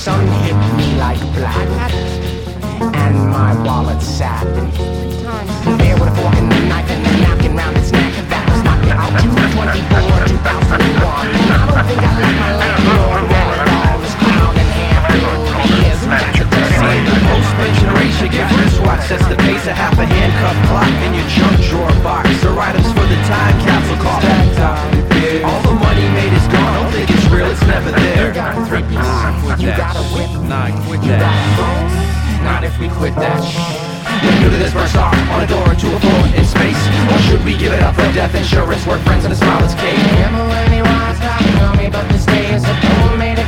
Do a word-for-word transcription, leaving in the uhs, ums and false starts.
sun hit me like black, and my wallet sat there with a fork and a knife and a napkin round its neck. That was not out June twenty-fourth, two thousand one. And I don't think I like my landlord wallet, all his crown and hair filled years. That's a dirty The postman generation gives wristwatch sets the pace. A half a handcuff clock in your junk drawer box. Or items for the time capsule call. All the money made is gone. Don't think it's real, it's never there. You got a three piece, you got a whip, Nah, quit you got that. a phone. Not if we quit that shit. When you do this burst off on a door to a floor in space. Or should we give it up for death insurance? Work friends and a smile is cake. Remember when he was talking on me, but